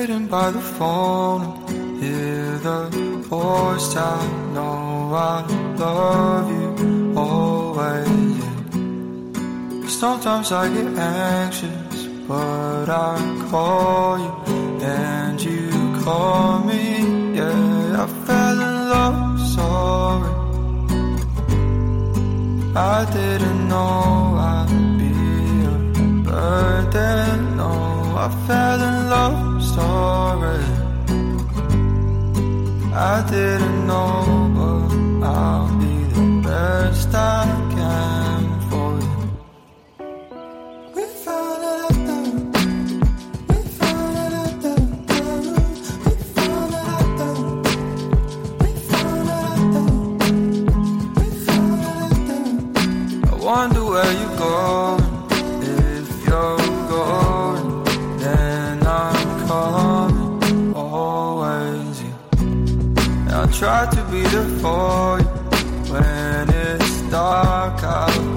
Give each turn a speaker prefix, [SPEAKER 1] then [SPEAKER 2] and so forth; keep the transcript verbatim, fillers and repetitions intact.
[SPEAKER 1] sitting by the phone, hear the voice I know I love you always. Yeah. Sometimes I get anxious, but I call you and you call me. Yeah, I fell in love, sorry. I didn't know I'd be a burden. No, I fell in love, sorry. I didn't know, but I'll be the best I can for you. We found it out there. We found it out there. We found it out there. We found it out there. We found it out there. I wonder where you're going. If you're going, then I'm coming always. Yeah. I try to be there for you when it's dark out